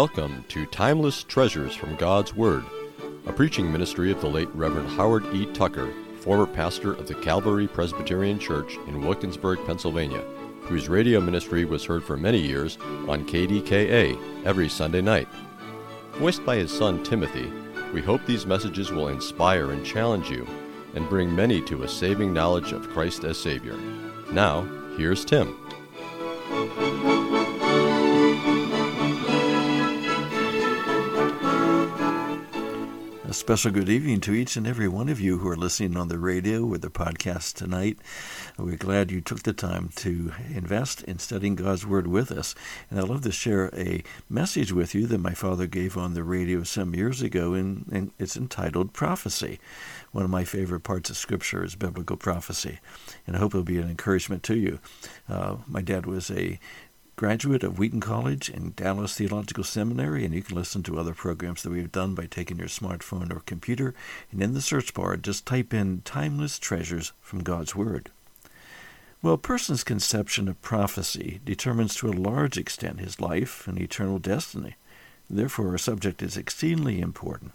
Welcome to Timeless Treasures from God's Word, a preaching ministry of the late Reverend Howard E. Tucker, former pastor of the Calvary Presbyterian Church in Wilkinsburg, Pennsylvania, whose radio ministry was heard for many years on KDKA every Sunday night. Voiced by his son Timothy, we hope these messages will inspire and challenge you and bring many to a saving knowledge of Christ as Savior. Now, here's Tim. A special good evening to each and every one of you who are listening on the radio or the podcast tonight. We're glad you took the time to invest in studying God's Word with us. And I'd love to share a message with you that my father gave on the radio some years ago, and it's entitled Prophecy. One of my favorite parts of Scripture is biblical prophecy, and I hope it'll be an encouragement to you. My dad was a graduate of Wheaton College and Dallas Theological Seminary, and you can listen to other programs that we've done by taking your smartphone or computer, and in the search bar, just type in Timeless Treasures from God's Word. Well, a person's conception of prophecy determines to a large extent his life and eternal destiny. Therefore, our subject is exceedingly important.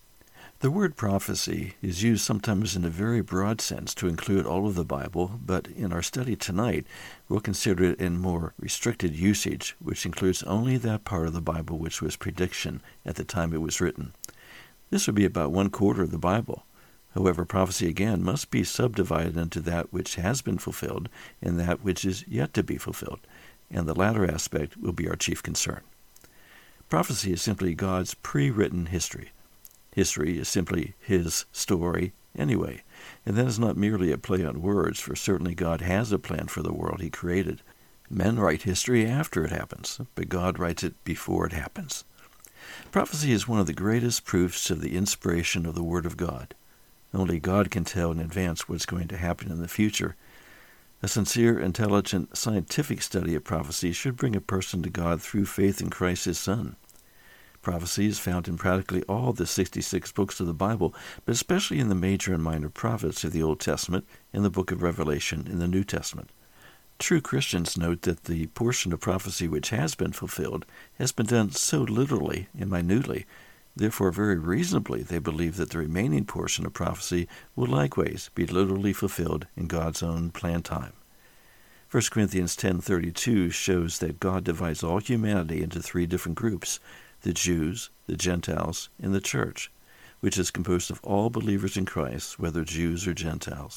The word prophecy is used sometimes in a very broad sense to include all of the Bible, but in our study tonight, we'll consider it in more restricted usage, which includes only that part of the Bible which was prediction at the time it was written. This would be about 1/4 of the Bible. However, prophecy again must be subdivided into that which has been fulfilled and that which is yet to be fulfilled, and the latter aspect will be our chief concern. Prophecy is simply God's pre-written history. History is simply His story anyway, and that is not merely a play on words, for certainly God has a plan for the world He created. Men write history after it happens, but God writes it before it happens. Prophecy is one of the greatest proofs of the inspiration of the Word of God. Only God can tell in advance what's going to happen in the future. A sincere, intelligent, scientific study of prophecy should bring a person to God through faith in Christ His Son. Prophecy is found in practically all the 66 books of the Bible, but especially in the major and minor prophets of the Old Testament and the book of Revelation in the New Testament. True Christians note that the portion of prophecy which has been fulfilled has been done so literally and minutely. Therefore, very reasonably, they believe that the remaining portion of prophecy will likewise be literally fulfilled in God's own planned time. 1 Corinthians 10:32 shows that God divides all humanity into 3 different groups: the Jews, the Gentiles, and the church, which is composed of all believers in Christ, whether Jews or Gentiles.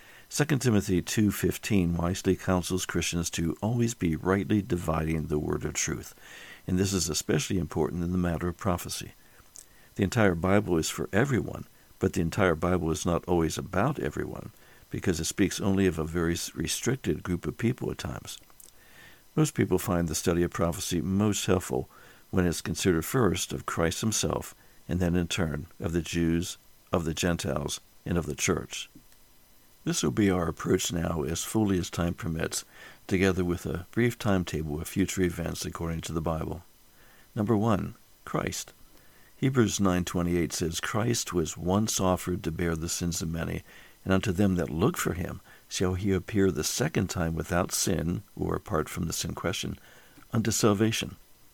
2 Timothy 2:15 wisely counsels Christians to always be rightly dividing the word of truth, and this is especially important in the matter of prophecy. The entire Bible is for everyone, but the entire Bible is not always about everyone, because it speaks only of a very restricted group of people at times. Most people find the study of prophecy most helpful when it's considered first of Christ Himself, and then in turn of the Jews, of the Gentiles, and of the church. This will be our approach now as fully as time permits, together with a brief timetable of future events according to the Bible. Number 1, Christ. Hebrews 9:28 says, Christ was once offered to bear the sins of many, and unto them that look for Him shall He appear the second time without sin, or apart from the sin question, unto salvation.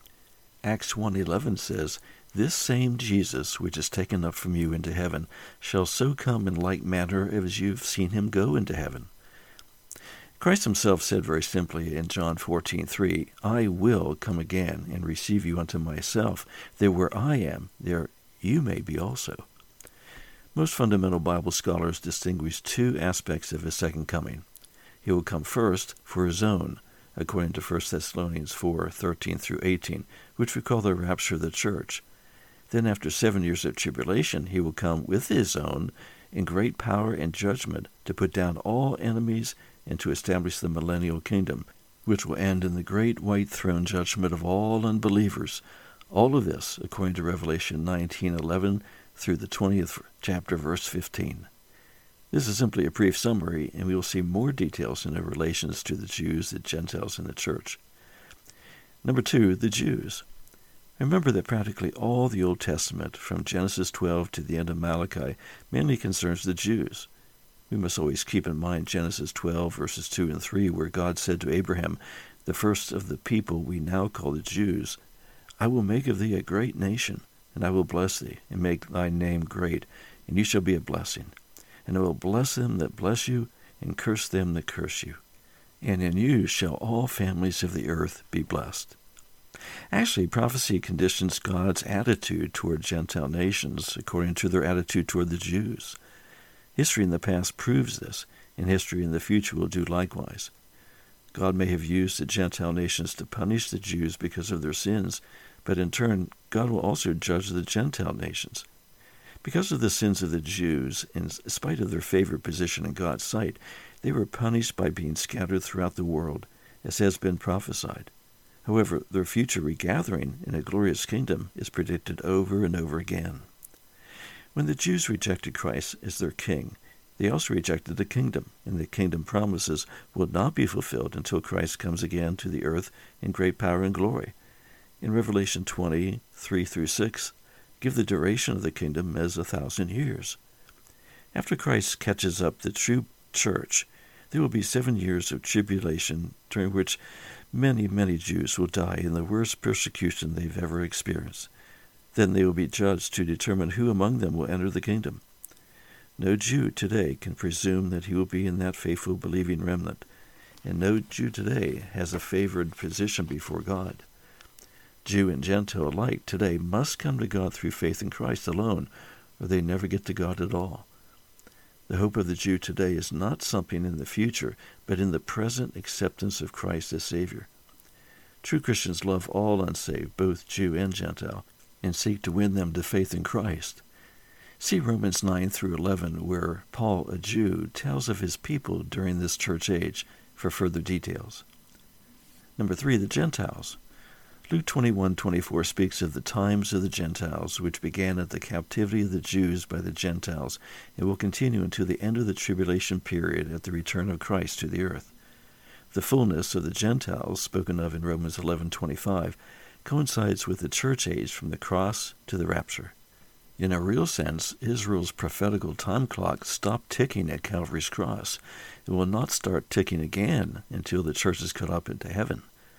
Acts 1:11 says, This same Jesus, which is taken up from you into heaven, shall so come in like manner as you've seen Him go into heaven. Christ Himself said very simply in John 14:3, I will come again and receive you unto myself, that where I am, there you may be also. Most fundamental Bible scholars distinguish 2 aspects of His second coming. He will come first for His own, according to 1 Thessalonians 4:13-18, which we call the rapture of the church. Then after 7 years of tribulation, He will come with His own in great power and judgment to put down all enemies and to establish the millennial kingdom, which will end in the great white throne judgment of all unbelievers. All of this, according to Revelation 19:11 through the 20th chapter, verse 15. This is simply a brief summary, and we will see more details in their relations to the Jews, the Gentiles, and the church. Number 2, the Jews. Remember that practically all the Old Testament, from Genesis 12 to the end of Malachi, mainly concerns the Jews. We must always keep in mind Genesis 12, verses 2 and 3, where God said to Abraham, the first of the people we now call the Jews, I will make of thee a great nation, and I will bless thee, and make thy name great, and you shall be a blessing. And I will bless them that bless you, and curse them that curse you. And in you shall all families of the earth be blessed. Actually, prophecy conditions God's attitude toward Gentile nations according to their attitude toward the Jews. History in the past proves this, and history in the future will do likewise. God may have used the Gentile nations to punish the Jews because of their sins, but in turn, God will also judge the Gentile nations. Because of the sins of the Jews, in spite of their favored position in God's sight, they were punished by being scattered throughout the world, as has been prophesied. However, their future regathering in a glorious kingdom is predicted over and over again. When the Jews rejected Christ as their king, they also rejected the kingdom, and the kingdom promises will not be fulfilled until Christ comes again to the earth in great power and glory. In Revelation 20:3-6, give the duration of the kingdom as 1,000 years. After Christ catches up the true church, there will be 7 years of tribulation during which many, many Jews will die in the worst persecution they've ever experienced. Then they will be judged to determine who among them will enter the kingdom. No Jew today can presume that he will be in that faithful believing remnant, and no Jew today has a favored position before God. Jew and Gentile alike today must come to God through faith in Christ alone, or they never get to God at all. The hope of the Jew today is not something in the future, but in the present acceptance of Christ as Savior. True Christians love all unsaved, both Jew and Gentile, and seek to win them to faith in Christ. See Romans 9-11, where Paul, a Jew, tells of his people during this church age for further details. Number 3, the Gentiles. Luke 21:24 speaks of the times of the Gentiles, which began at the captivity of the Jews by the Gentiles and will continue until the end of the tribulation period at the return of Christ to the earth. The fullness of the Gentiles, spoken of in Romans 11:25, coincides with the church age from the cross to the rapture. In a real sense, Israel's prophetical time clock stopped ticking at Calvary's cross. It will not start ticking again until the church is caught up into heaven.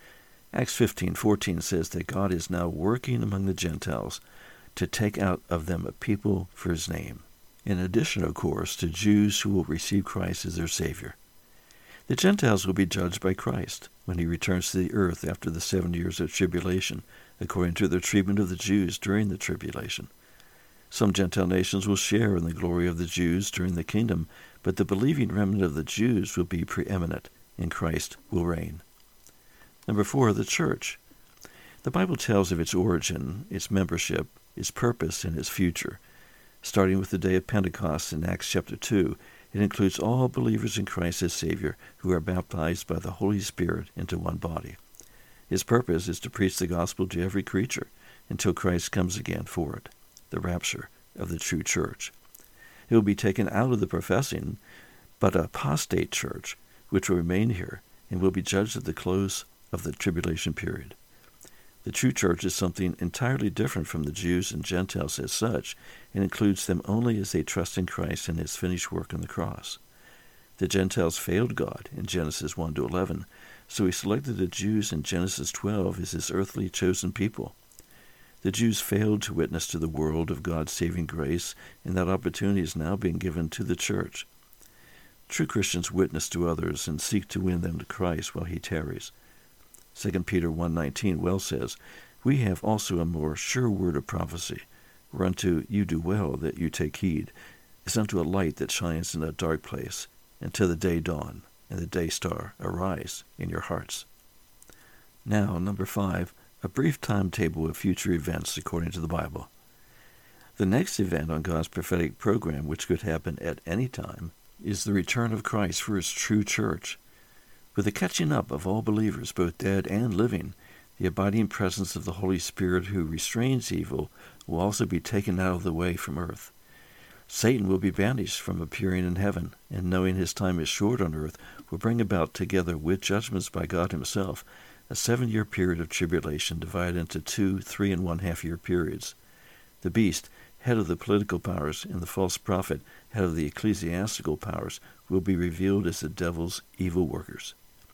Acts 15:14 says that God is now working among the Gentiles to take out of them a people for his name, in addition, of course, to Jews who will receive Christ as their Savior. The Gentiles will be judged by Christ when he returns to the earth after the 7 years of tribulation, according to the treatment of the Jews during the tribulation. Some Gentile nations will share in the glory of the Jews during the kingdom, but the believing remnant of the Jews will be preeminent, and Christ will reign. Number 4, the church. The Bible tells of its origin, its membership, its purpose, and its future. Starting with the day of Pentecost in Acts chapter 2, it includes all believers in Christ as Savior who are baptized by the Holy Spirit into one body. Its purpose is to preach the gospel to every creature until Christ comes again for it, the rapture of the true church. It will be taken out of the professing but apostate church, which will remain here and will be judged at the close of the tribulation period. The true church is something entirely different from the Jews and Gentiles as such, and includes them only as they trust in Christ and his finished work on the cross. The Gentiles failed God in Genesis 1-11, so he selected the Jews in Genesis 12 as his earthly chosen people. The Jews failed to witness to the world of God's saving grace, and that opportunity is now being given to the church. True Christians witness to others and seek to win them to Christ while he tarries. 2 Peter 1:19 well says, "We have also a more sure word of prophecy, whereunto you do well that you take heed, as unto a light that shines in a dark place, until the day dawn, and the day star arise in your hearts." Now, number 5, a brief timetable of future events according to the Bible. The next event on God's prophetic program, which could happen at any time, is the return of Christ for his true church. With the catching up of all believers, both dead and living, the abiding presence of the Holy Spirit who restrains evil will also be taken out of the way from earth. Satan will be banished from appearing in heaven, and knowing his time is short on earth, will bring about, together with judgments by God himself, a 7-year period of tribulation divided into 2 3.5-year periods. The beast, head of the political powers, and the false prophet, head of the ecclesiastical powers, will be revealed as the devil's evil workers.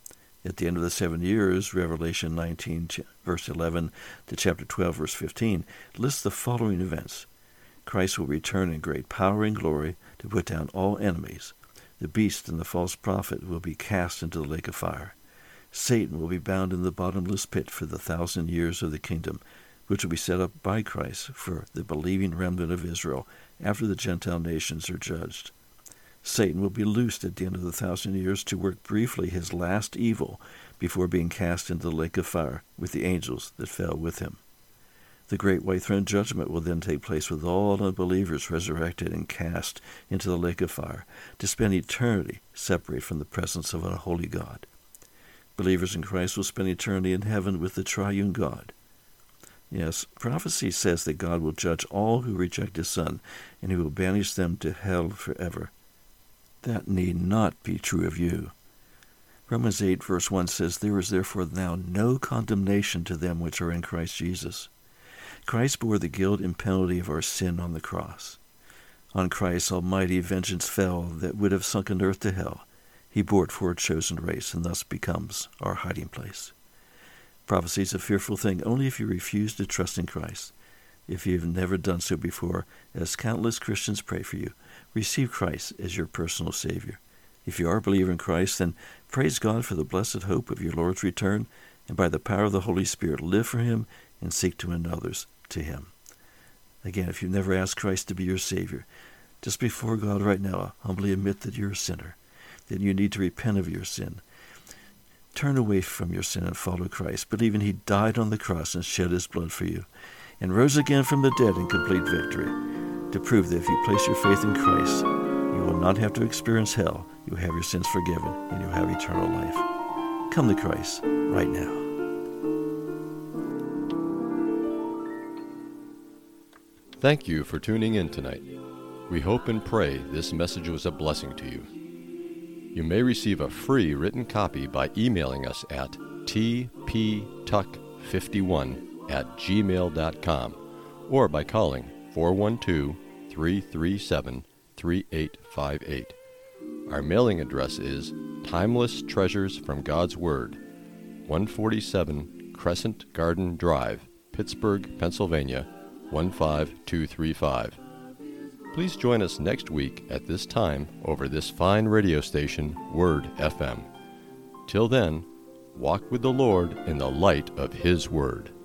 At the end of the 7 years, Revelation 19, verse 11 to chapter 12, verse 15, lists the following events. Christ will return in great power and glory to put down all enemies. The beast and the false prophet will be cast into the lake of fire. Satan will be bound in the bottomless pit for the 1,000 years of the kingdom, which will be set up by Christ for the believing remnant of Israel after the Gentile nations are judged. Satan will be loosed at the end of the 1,000 years to work briefly his last evil before being cast into the lake of fire with the angels that fell with him. The great white throne judgment will then take place with all unbelievers resurrected and cast into the lake of fire to spend eternity separate from the presence of a holy God. Believers in Christ will spend eternity in heaven with the triune God. Yes, prophecy says that God will judge all who reject his Son, and he will banish them to hell forever. That need not be true of you. Romans 8, verse 1 says, "There is therefore now no condemnation to them which are in Christ Jesus." Christ bore the guilt and penalty of our sin on the cross. On Christ's almighty vengeance fell that would have sunken earth to hell. He bore it for a chosen race, and thus becomes our hiding place. Prophecy is a fearful thing only if you refuse to trust in Christ. If you've never done so before, as countless Christians pray for you, receive Christ as your personal Savior. If you are a believer in Christ, then praise God for the blessed hope of your Lord's return, and by the power of the Holy Spirit, live for him and seek to win others to him. Again, if you've never asked Christ to be your Savior, just before God right now, humbly admit that you're a sinner, that you need to repent of your sin. Turn away from your sin and follow Christ, believing he died on the cross and shed his blood for you, and rose again from the dead in complete victory, to prove that if you place your faith in Christ, you will not have to experience hell, you'll have your sins forgiven, and you'll have eternal life. Come to Christ right now. Thank you for tuning in tonight. We hope and pray this message was a blessing to you. You may receive a free written copy by emailing us at tptuck51@gmail.com or by calling 412-337-3858. Our mailing address is Timeless Treasures from God's Word, 147 Crescent Garden Drive, Pittsburgh, Pennsylvania, 15235. Please join us next week at this time over this fine radio station, Word FM. Till then, walk with the Lord in the light of His Word.